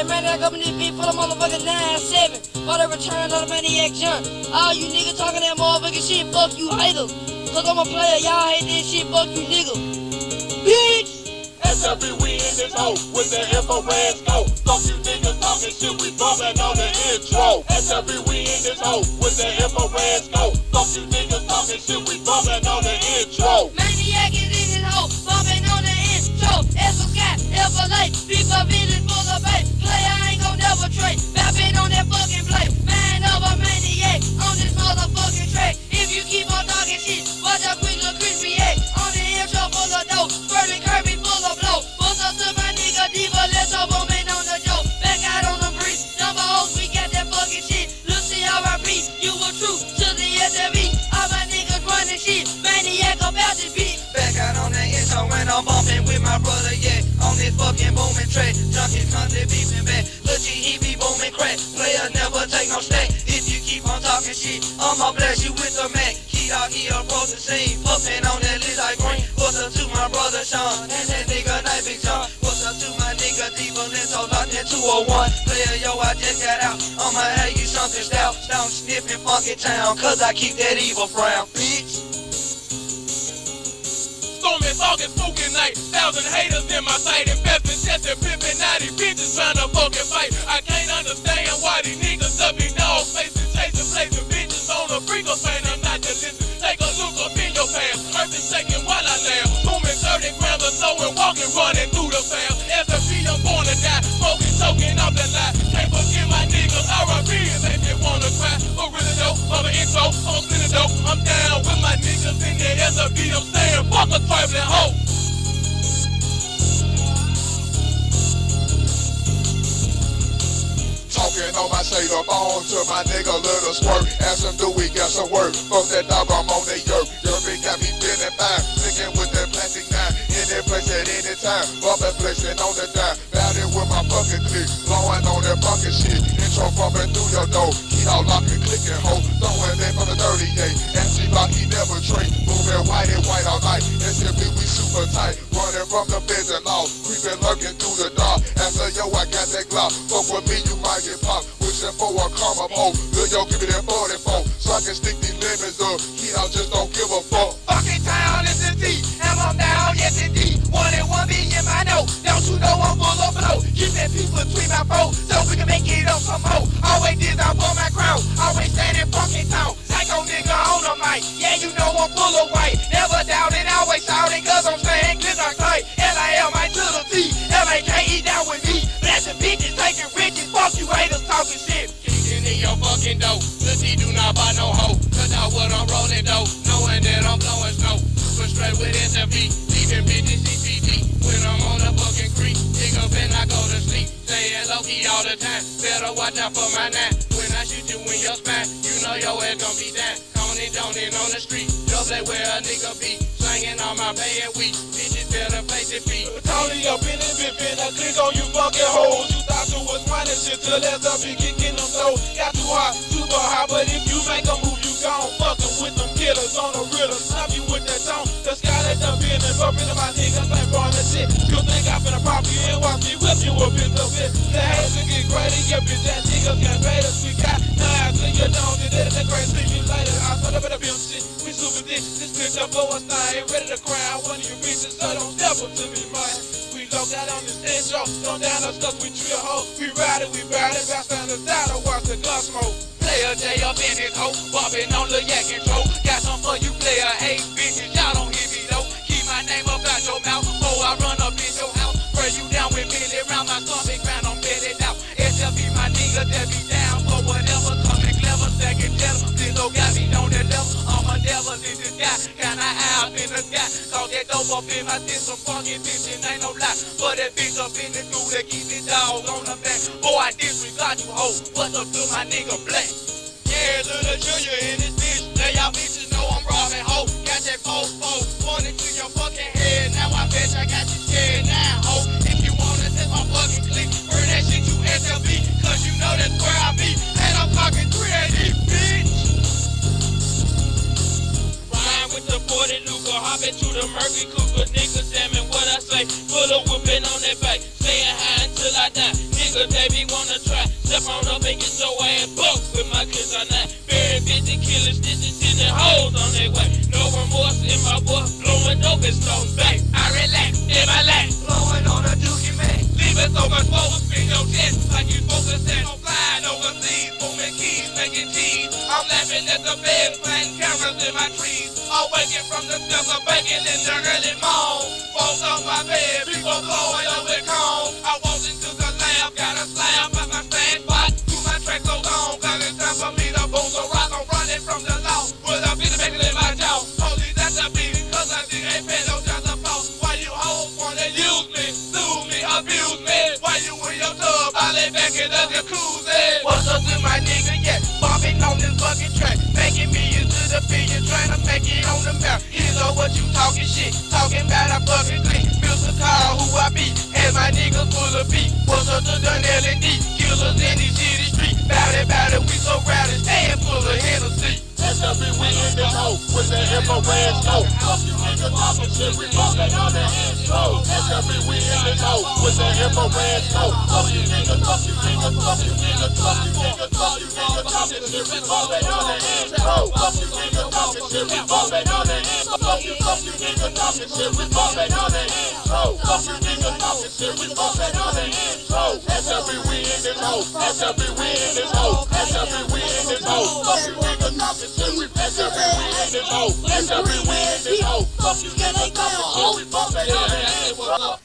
Hey man, I come in this beat for the motherfucking 9-7 for the return of the Maniac John. All you niggas talking that motherfucking shit, fuck you haters. Cause I'm a player, y'all hate this shit, fuck you niggas. Bitch! SLB, we in this hoe with the infrared scope. Fuck you niggas talking shit, we bumping on the intro. SLB, we in this hoe with the infrared scope. Fuck you niggas talking shit, we bumping on the intro. Maniac is in this hoe, bumping on the intro. Ever Scott, ever late, people village full of bait. Player ain't gon' never trade, bapping on that fucking plate. Man of a maniac on this motherfucking track. If you keep on talking shit, watch how quick the crispy act. On the intro full of dope, Spurting Kirby full of blow. Bust up to my nigga Diva, let's go bombing on the joke. Back out on the breeze, number hoes, we got that fucking shit. Lucy R.I.P., you were true to the SLB. All my niggas running shit, maniac about this bitch. Back out on the intro when I'm bumping with my brother, yeah. On this fucking booming track, junkie constantly beeping back. Look, he be booming crack, player never take no stack. If you keep on talking shit, I'ma bless you with the Mac. Key dog, he approach the scene, puffin' on that lit like green. What's up to my brother Sean, and that nigga night Big John. What's up to my nigga Diva, let's hold on that 201. Player, yo, I just got out, I'ma have you something stout. Stone sniffing funky town, cause I keep that evil frown, bitch. Storming, fogging, spooking night. 1,000 haters in my sight. Investing, testing, pimping. Now these bitches trying to fucking fight. I can't understand why these niggas up in dog faces, chasing, blazing bitches on a freak of pain. I'm not just listening. Take a look up in your past. Earth is shaking while I laugh. Booming 30 grams or so and walking, running through the fam. SFP, I'm born to die. Smoking, choking off the lie. Can't forget my niggas. R.I.P. and make me wanna cry. But really though, I'm an intro. I'm spinning dope. I'm down with my niggas in the SFP. I'm saying fuck a trifling hoe. Talking on my shader phone to my nigga Little Squirt. Ask him, do we got some work? Fuck that dog, I'm on that yerp. Yerpy got me feeling fine. Sticking with that plastic knife. Any place at any time. Bumping, flexing on the dime. Bout it with my fucking click. Blowing on that fucking shit. Intro bumping through your door. Keep out locking, clicking, ho. Throwing in from the 38. MC Block, he never trade. Moving white and white all night. SMB, we super tight. Running from the feds and law. Creeping, lurking through the dark. After yo, I got that Glock. Fuck with me, you might get popped. Wishing for a karma pole. Good, yo, give me that 44. So I can stick these lemons up. Keep out, just don't give a fuck. Fucking town is the T, and I'm down, yes indeed. 1 and 1 be in my note. Don't you know I'm full of flow? Keep that peace between my foes, so we can make it up some more. Always did I for my crown, always standing fucking town. Psycho nigga on the mic, yeah you know I'm full of white. Never doubting, always shouting, cause I'm staying clear on tight. L-I-L-I to the T, L-A-K-E down with me. Blasting bitches, taking riches, fuck you haters talking shit. Kicking in your fucking dough. The T do not buy no hoe. Cause out what I'm rolling though. Knowing that I'm blowing snow. Super straight with SFP. Leaving bitches CCD. When I'm on the fucking creek. Pick up and I go to sleep. Saying low-key all the time. Better watch out for my nine. When I shoot you in your spine. You know your ass gon' be down. Coning, joning on the street. Just like where a nigga be. Slanging on my pay and week. Bitches better place their feet. Tony up in this bitch, finna click on you fucking hoes. You thought you was running shit till that's up and kicking them toes. Got too hot, super hot, but if you make a move, you gon' fuckin' with them killers on the riddle. Stop you with that tone, the sky let them in and bump into my niggas like born and shit. You think I finna pop you and watch me whip you a bit of it. The haters will get greater, yeah, bitch, that niggas got greater. We got knives in your dome, and then that great see you later. I thought about the bill shit, we super dick. This bitch up for us, I ain't ready to cry. One of you bitches, so don't step up to me, man. We low got on this intro, don't down us cause we drill hoe. We ride it, bounce down the side and watch the gun smoke. Player J up in his hoe. Bumping on the yak intro. Got some for you player hate bitches. Y'all don't hear me though. Keep my name up out your mouth. Before I run up in your house. Spray you down with Billy round my stomach ground. I'm bedded out. SLB my nigga that be down for whatever. Coming clever, second jealous. Lilo got me on that level. I'm a devil in the sky. Kinda high up in the sky. Cause that dope up in my system. Funky bitch, it ain't no lie. But that bitch up in the dude that keep the dog on the back. Boy, I disregard you hoe. What's up to my nigga Black? Yeah, little junior in this bitch. Now y'all bitches know I'm robbing hoe. Got that post, pointed to your fucking head. Now I bet I got you scared now, hoe. If you wanna test my fucking click, burn that shit you SLB. Cause you know that's where I be. And I'm talking 380, bitch. Ryan with the 40 Luger, hopping to the Murphy Cougar. Niggas damn what I say. Put a whipping on that back. Staying high until I die. Niggas, they be office no back. I relax in my lap, blowing on a dookie man. leaving so much smoke in your chest, like you focusing on flying overseas, booming keys, making cheese. I'm laughing at the bed, playing cameras in my trees. Awaking from the steps of bacon in the early morn. Phones on my bed, people blowing up with cone. I walked into the lab, got a slab by my stand spot. Do my track so long, cause it's time for me to boom the rock. I'm running from the law, with a bitch bacon in my jaw. Police at the beat, cause I think ain't pay no just a flow. Why you hoes wanna use me, sue me, abuse me? Why you in your tub, I lay back in the jacuzzi? What's up to my nigga, yeah, bumping on this fucking track, making millions to the billion, trying to make it on the map. Here's all what you talking shit, talking about I fucking click. Mr. Carl, who I be, and my niggas full of beat. What's up to the L&D, killers in these city streets. Bout it, we so rowdy, staying full of Hennessy. SLB, we in this hoe with the infrared smoke. Fuck you niggas talking shit, we bumping on the intro. SLB, we in this hoe with the infrared smoke. Fuck you niggas, fuck you niggas, fuck you niggas, fuck you niggas, fuck you niggas talking shit, we bumping on the intro. Fuck you niggas talking shit, we bumping on the intro. Fuck you niggas talking shit, we bumping on the intro. Fuck you niggas talking shit, we bumping on the intro. SLB, we in this hoe. SLB, we in this hoe. SLB, we in this hoe. Fuck you niggas talking shit, we SLB, we in this hoe. SLB, we in this hoe. Fuck you niggas talking shit, we bumping on the intro.